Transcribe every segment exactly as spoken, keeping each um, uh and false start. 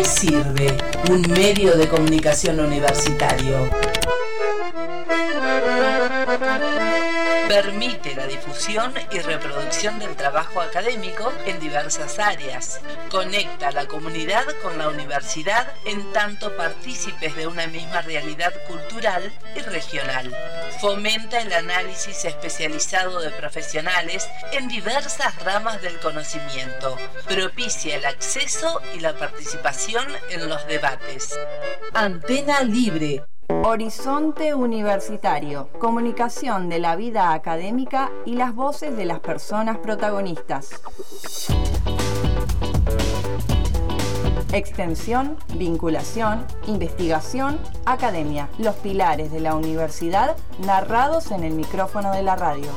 sirve un medio de comunicación universitario? Permite la difusión y reproducción del trabajo académico en diversas áreas. Conecta a la comunidad con la universidad en tanto partícipes de una misma realidad cultural y regional. Fomenta el análisis especializado de profesionales en diversas ramas del conocimiento. Propicia el acceso y la participación en los debates. Antena Libre. Horizonte Universitario, comunicación de la vida académica y las voces de las personas protagonistas. Extensión, vinculación, investigación, academia, los pilares de la universidad narrados en el micrófono de la radio.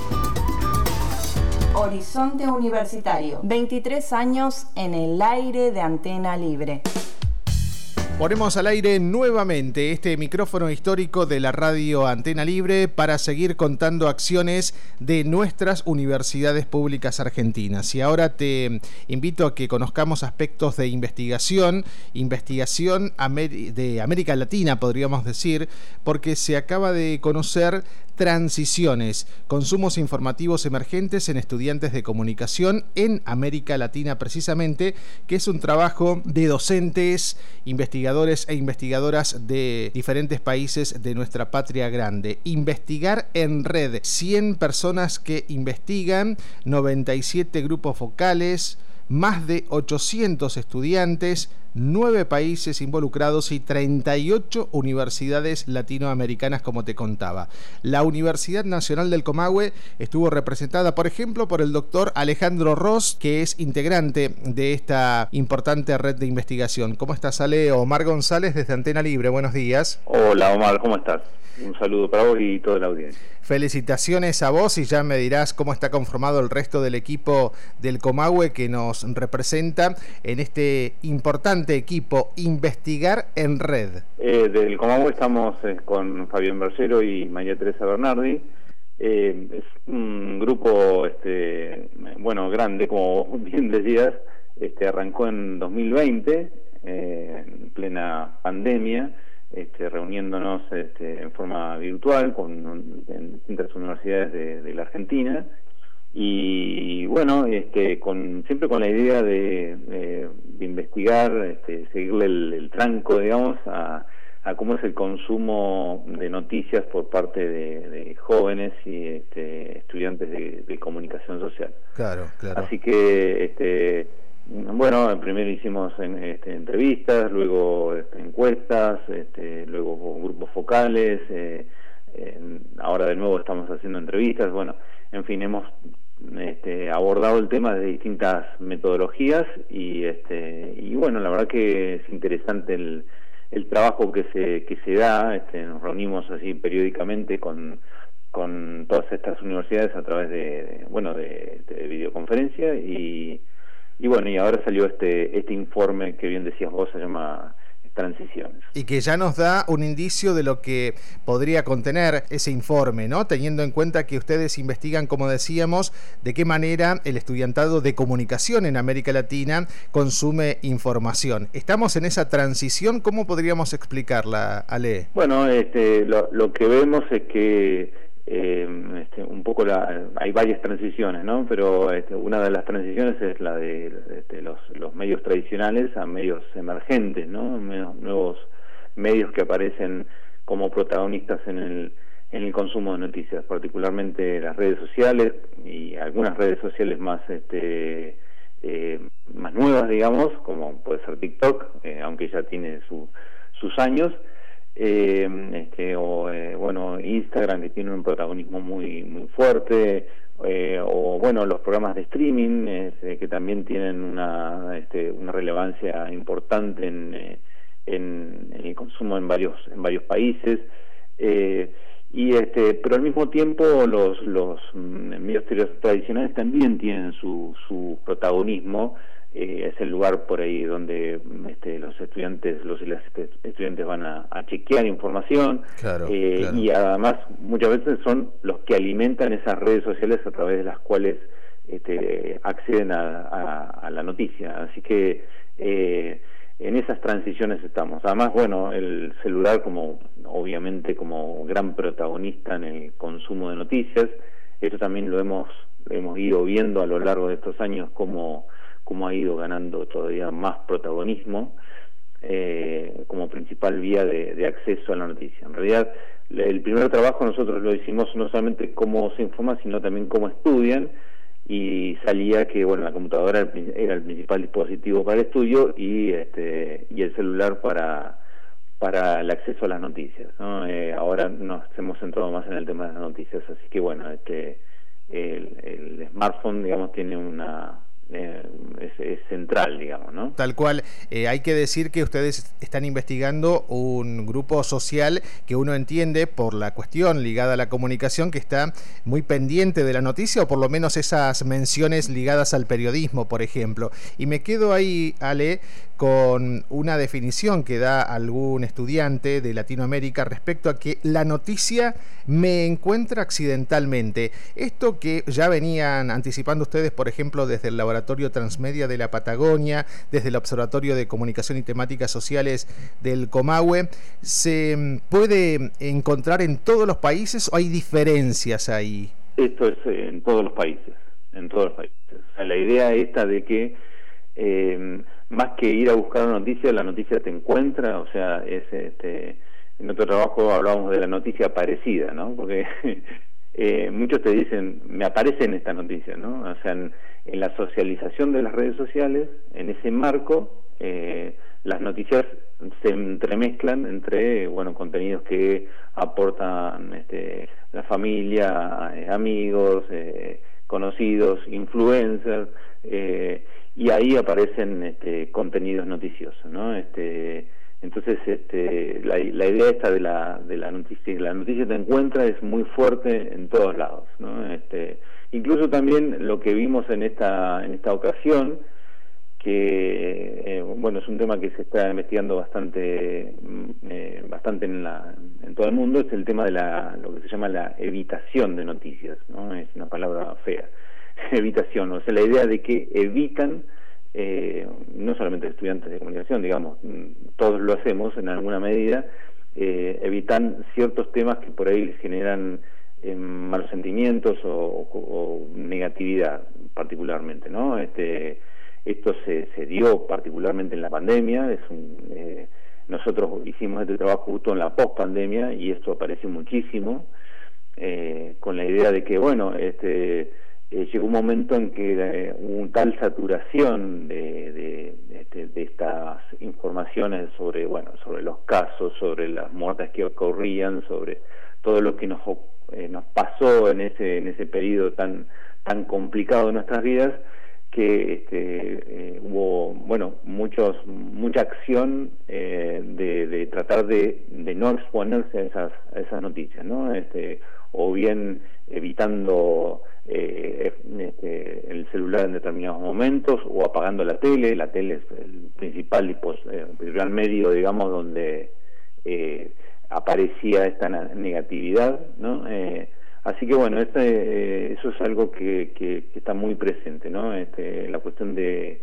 Horizonte Universitario, veintitrés años en el aire de Antena Libre. Ponemos al aire nuevamente este micrófono histórico de la radio Antena Libre para seguir contando acciones de nuestras universidades públicas argentinas. Y ahora te invito a que conozcamos aspectos de investigación, investigación de América Latina, podríamos decir, porque se acaba de conocer transiciones, consumos informativos emergentes en estudiantes de comunicación en América Latina precisamente, que es un trabajo de docentes, investigadores e investigadoras de diferentes países de nuestra patria grande. Investigar en red, cien personas que investigan, noventa y siete grupos focales, más de ochocientos estudiantes, nueve países involucrados y treinta y ocho universidades latinoamericanas, como te contaba. La Universidad Nacional del Comahue estuvo representada, por ejemplo, por el doctor Alejandro Ross, que es integrante de esta importante red de investigación. ¿Cómo estás, Ale? Omar González, desde Antena Libre. Buenos días. Hola, Omar, ¿cómo estás? Un saludo para vos y toda la audiencia. Felicitaciones a vos y ya me dirás cómo está conformado el resto del equipo del Comahue que nos representa en este importante equipo Investigar en Red. Eh, del Comahue estamos eh, con Fabián Bergero y María Teresa Bernardi. Eh, es un grupo, este, bueno, grande, como bien decías, este, arrancó en dos mil veinte, eh, en plena pandemia. Este, reuniéndonos este, en forma virtual con en distintas universidades de, de la Argentina y bueno, este, con siempre con la idea de, de, de investigar, este, seguirle el, el tranco, digamos, a, a cómo es el consumo de noticias por parte de, de jóvenes y este, estudiantes de, de comunicación social. Claro, claro. Así que este bueno, primero hicimos en, este, entrevistas, luego este, encuestas, este, luego grupos focales, eh, eh, ahora de nuevo estamos haciendo entrevistas. Bueno, en fin, hemos este, abordado el tema de distintas metodologías y este y bueno, la verdad que es interesante el, el trabajo que se que se da. Este, nos reunimos así periódicamente con con todas estas universidades a través de, de bueno de, de videoconferencia y Y bueno, y ahora salió este este informe que bien decías vos, se llama Transiciones. Y que ya nos da un indicio de lo que podría contener ese informe, ¿no? Teniendo en cuenta que ustedes investigan, como decíamos, de qué manera el estudiantado de comunicación en América Latina consume información. Estamos en esa transición, ¿cómo podríamos explicarla, Ale? Bueno, este, lo, lo que vemos es que Eh, este, un poco la, hay varias transiciones, ¿no? Pero este, una de las transiciones es la de este, los, los medios tradicionales a medios emergentes, ¿no? Nuevos medios que aparecen como protagonistas en el, en el consumo de noticias, particularmente las redes sociales y algunas redes sociales más este, eh, más nuevas, digamos, como puede ser TikTok, eh, aunque ya tiene su, sus años. Eh, este, o eh, bueno, Instagram, que tiene un protagonismo muy muy fuerte, eh, o bueno, los programas de streaming este, que también tienen una este, una relevancia importante en, eh, en, en el consumo en varios en varios países, eh, y este pero al mismo tiempo los los medios tradicionales también tienen su su protagonismo. Eh, es el lugar por ahí donde este, los estudiantes los y las estudiantes van a, a chequear información, claro, eh, claro. Y además muchas veces son los que alimentan esas redes sociales a través de las cuales este, acceden a, a, a la noticia. Así que eh, en esas transiciones estamos. Además, bueno, el celular como, obviamente, como gran protagonista en el consumo de noticias, esto también lo hemos, lo hemos ido viendo a lo largo de estos años, cómo, cómo ha ido ganando todavía más protagonismo eh, como principal vía de, de acceso a la noticia. En realidad, el primer trabajo nosotros lo hicimos no solamente cómo se informa, sino también cómo estudian, y salía que bueno, la computadora era el principal dispositivo para el estudio y este y el celular para para el acceso a las noticias, ¿no? Eh, ahora nos hemos centrado más en el tema de las noticias, así que bueno, este el, el smartphone, digamos, tiene una Eh, es, es central, digamos, ¿no? Tal cual. Eh, hay que decir que ustedes están investigando un grupo social que uno entiende por la cuestión ligada a la comunicación que está muy pendiente de la noticia, o por lo menos esas menciones ligadas al periodismo, por ejemplo. Y me quedo ahí, Ale, con una definición que da algún estudiante de Latinoamérica respecto a que la noticia me encuentra accidentalmente. Esto que ya venían anticipando ustedes, por ejemplo, desde el laboratorio Transmedia de la Patagonia, desde el Observatorio de Comunicación y Temáticas Sociales del Comahue, ¿se puede encontrar en todos los países o hay diferencias ahí? Esto es en todos los países, en todos los países. O sea, la idea esta de que eh, más que ir a buscar una noticia, la noticia te encuentra, o sea, es este, en otro trabajo hablábamos de la noticia aparecida, ¿no? Porque eh, muchos te dicen, me aparece en esta noticia, ¿no? O sea, en, en la socialización de las redes sociales, en ese marco, eh, las noticias se entremezclan entre, bueno, contenidos que aportan este, la familia, eh, amigos, eh, conocidos, influencers, eh, y ahí aparecen este, contenidos noticiosos, ¿no? Este, entonces, este, la, la idea esta de la de la noticia, la noticia te encuentra, es muy fuerte en todos lados, ¿no? Este, incluso también lo que vimos en esta en esta ocasión, que eh, bueno, es un tema que se está investigando bastante eh, bastante en la en todo el mundo, es el tema de la lo que se llama la evitación de noticias, ¿no? Es una palabra fea. Evitación, o sea, la idea de que evitan, eh, no solamente estudiantes de comunicación, digamos, todos lo hacemos en alguna medida, eh, evitan ciertos temas que por ahí generan eh, malos sentimientos o, o, o negatividad particularmente, ¿no? Este, esto se, se dio particularmente en la pandemia, es un, eh, nosotros hicimos este trabajo justo en la post-pandemia y esto apareció muchísimo, eh, con la idea de que, bueno, este... Eh, llegó un momento en que eh, hubo una tal saturación de, de, de, de estas informaciones sobre, bueno, sobre los casos, sobre las muertes que ocurrían, sobre todo lo que nos eh, nos pasó en ese en ese periodo tan tan complicado de nuestras vidas, que este, eh, hubo, bueno, muchos mucha acción eh, de, de tratar de, de no exponerse a esas a esas noticias, ¿no? Este, o bien evitando eh, este, el celular en determinados momentos, o apagando la tele. La tele es el principal, eh, el principal medio, digamos, donde eh, aparecía esta negatividad, ¿no? Eh, así que bueno, este, eh, eso es algo que, que, que está muy presente, ¿no? Este, la cuestión de,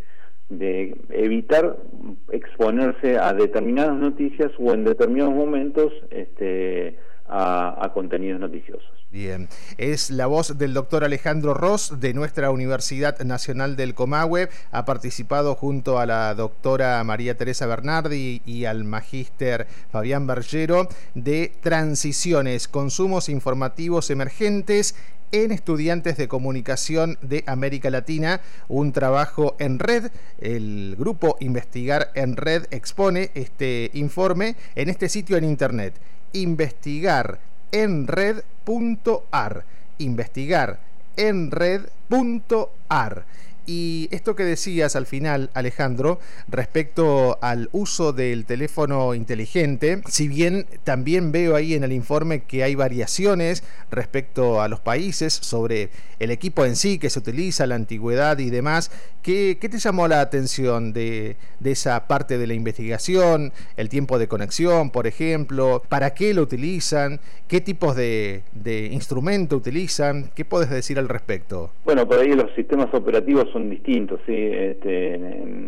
de evitar exponerse a determinadas noticias o en determinados momentos este, a, a contenidos noticiosos. Bien, es la voz del doctor Alejandro Ros de nuestra Universidad Nacional del Comahue. Ha participado junto a la doctora María Teresa Bernardi y al magíster Fabián Bergero de Transiciones, consumos informativos emergentes en estudiantes de comunicación de América Latina, un trabajo en red. El grupo Investigar en Red expone este informe en este sitio en internet, investigar en red punto a r, investigar en red punto a r. Y esto que decías al final, Alejandro, respecto al uso del teléfono inteligente, si bien también veo ahí en el informe que hay variaciones respecto a los países sobre el equipo en sí que se utiliza, la antigüedad y demás, ¿qué, qué te llamó la atención de, de esa parte de la investigación? El tiempo de conexión, por ejemplo, ¿para qué lo utilizan? ¿Qué tipos de, de instrumento utilizan? ¿Qué puedes decir al respecto? Bueno, por ahí los sistemas operativos son distintos, ¿sí? Este, en,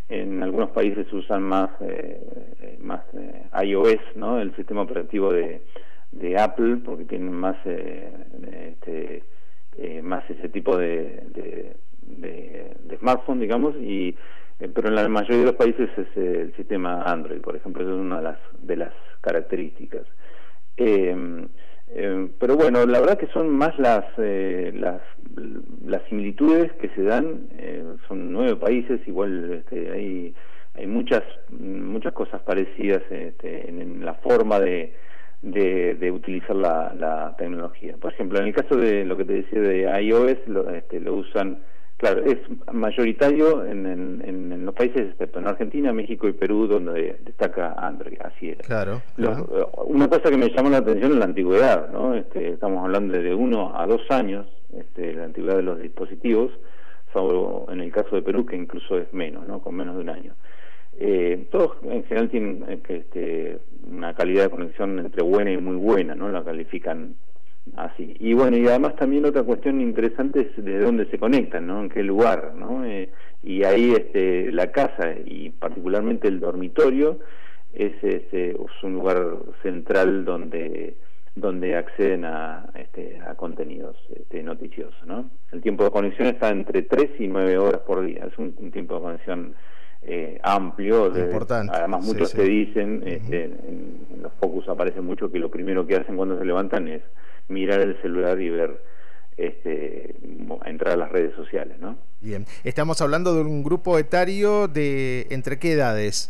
en algunos países usan más, eh, más eh, iOS, ¿no? El sistema operativo de, de Apple, porque tienen más, eh, este, eh, más ese tipo de, de, de, de smartphone, digamos, y eh, pero en la mayoría de los países es eh, el sistema Android, por ejemplo, esa es una de las, de las características. Eh, eh, pero bueno, la verdad que son más las, eh, las las similitudes que se dan, eh, son nueve países, igual este, hay hay muchas muchas cosas parecidas este, en, en la forma de de, de utilizar la, la tecnología. Por ejemplo, en el caso de lo que te decía de iOS, lo, este, lo usan, claro, es mayoritario en, en, en los países, excepto en Argentina, México y Perú, donde destaca Android, así era. Claro, claro. Los, una cosa que me llamó la atención es la antigüedad, ¿no? Este, estamos hablando de uno a dos años, este, la antigüedad de los dispositivos, salvo en el caso de Perú, que incluso es menos, ¿no? Con menos de un año. Eh, todos en general tienen este, una calidad de conexión entre buena y muy buena, ¿no? La califican así. Y bueno, y además también otra cuestión interesante es de dónde se conectan, ¿no? En qué lugar, ¿no? Eh, y ahí este, la casa y particularmente el dormitorio es, este, es un lugar central donde donde acceden a este, a contenidos este, noticiosos, ¿no? El tiempo de conexión está entre tres y nueve horas por día, es un, un tiempo de conexión eh, amplio, de, importante. Además muchos sí, te sí. dicen, este, uh-huh. en, en los focus aparece mucho que lo primero que hacen cuando se levantan es mirar el celular y ver, este, entrar a las redes sociales, ¿no? Bien, estamos hablando de un grupo etario de ¿entre qué edades?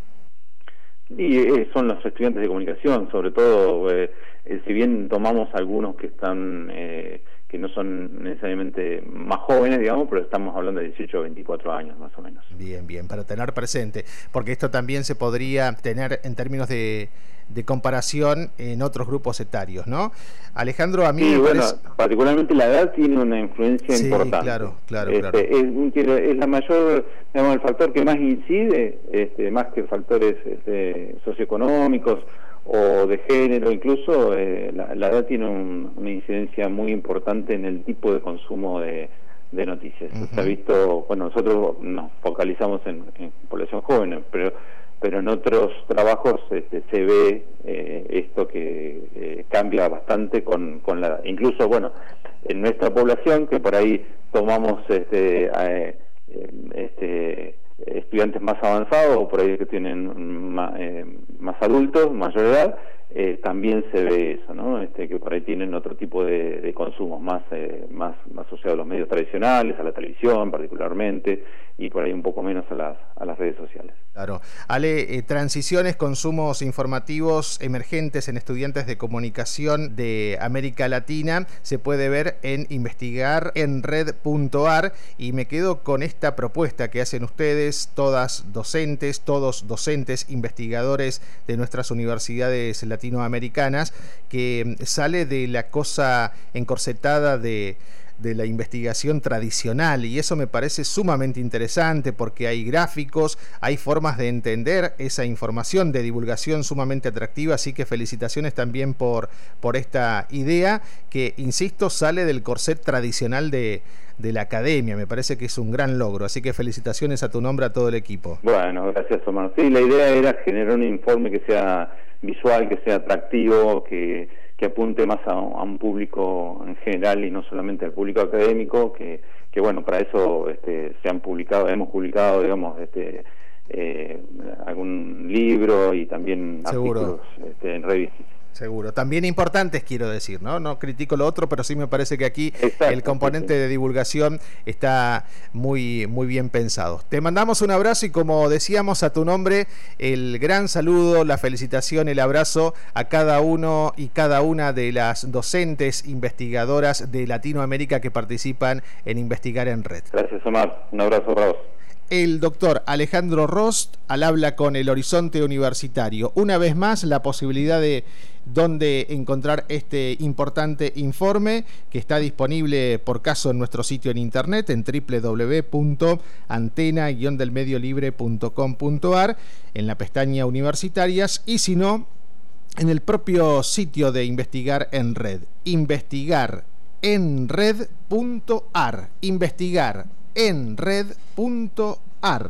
Y eh, son los estudiantes de comunicación, sobre todo, eh, eh, si bien tomamos algunos que están, eh, que no son necesariamente más jóvenes, digamos, pero estamos hablando de dieciocho a veinticuatro años más o menos. Bien, bien, para tener presente, porque esto también se podría tener en términos de, de comparación en otros grupos etarios, ¿no? Alejandro, a mí sí, me bueno, parece... particularmente la edad tiene una influencia sí, importante. claro, claro, este, claro. Es, es la mayor, digamos, el factor que más incide, este, más que factores este, socioeconómicos o de género, incluso eh, la, la edad tiene un, una incidencia muy importante en el tipo de consumo de, de noticias. Uh-huh. Se ha visto, bueno, nosotros nos focalizamos en, en población joven, pero pero en otros trabajos este, se ve eh, esto que eh, cambia bastante con, con la, incluso, bueno, en nuestra población, que por ahí tomamos este, eh, este estudiantes más avanzados o por ahí que tienen más, eh, más adultos, mayor edad, eh, también se ve eso, ¿no? Este, que por ahí tienen otro tipo de, de consumos más, eh, más, más asociados a los medios tradicionales, a la televisión particularmente, y por ahí un poco menos a las, a las redes sociales. Claro. Ale, eh, transiciones, consumos informativos emergentes en estudiantes de comunicación de América Latina se puede ver en investigar en red punto a r, y me quedo con esta propuesta que hacen ustedes, todas docentes, todos docentes, investigadores de nuestras universidades latinoamericanas, que sale de la cosa encorsetada de de la investigación tradicional, y eso me parece sumamente interesante porque hay gráficos, hay formas de entender esa información, de divulgación sumamente atractiva, así que felicitaciones también por, por esta idea que, insisto, sale del corset tradicional de, de la academia. Me parece que es un gran logro, así que felicitaciones a tu nombre, a todo el equipo. Bueno, gracias, Omar. Sí, la idea era generar un informe que sea visual, que sea atractivo, que que apunte más a, a un público en general y no solamente al público académico, que, que bueno, para eso este, se han publicado, hemos publicado, digamos, este, eh, algún libro y también Seguro. artículos este, en revistas. Seguro. También importantes, quiero decir, ¿no? No critico lo otro, pero sí me parece que aquí Exacto, el componente sí, sí. de divulgación está muy, muy bien pensado. Te mandamos un abrazo y, como decíamos, a tu nombre, el gran saludo, la felicitación, el abrazo a cada uno y cada una de las docentes investigadoras de Latinoamérica que participan en Investigar en Red. Gracias, Omar. Un abrazo para vos. El doctor Alejandro Rost al habla con El Horizonte Universitario. Una vez más, la posibilidad de dónde encontrar este importante informe, que está disponible por caso en nuestro sitio en internet en doble u doble u doble u punto antena guion del medio libre punto com punto a r, en la pestaña Universitarias, y si no, en el propio sitio de Investigar en Red, investigar en red punto a r, investigar en red punto a r.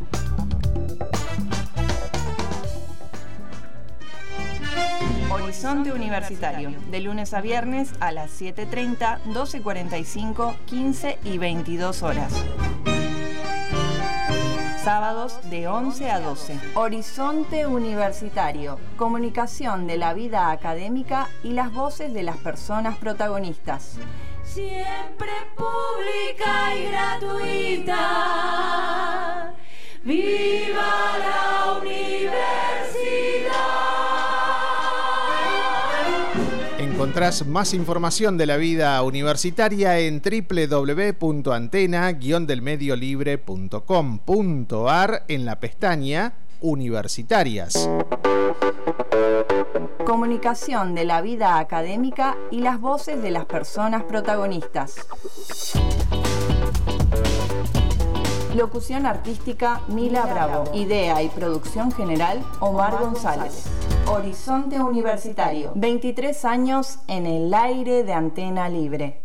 Horizonte Universitario, de lunes a viernes a las siete treinta, doce cuarenta y cinco, quince y veintidós horas. Sábados de once a doce. Horizonte Universitario, comunicación de la vida académica y las voces de las personas protagonistas. Siempre pública y gratuita. ¡Viva la universidad! Encontrás más información de la vida universitaria en doble u doble u doble u punto antena guion del medio libre punto com punto a r en la pestaña Universitarias. Comunicación de la vida académica y las voces de las personas protagonistas. Locución artística Mila Bravo. Idea y producción general Omar González. Horizonte Universitario. veintitrés años en el aire de Antena Libre.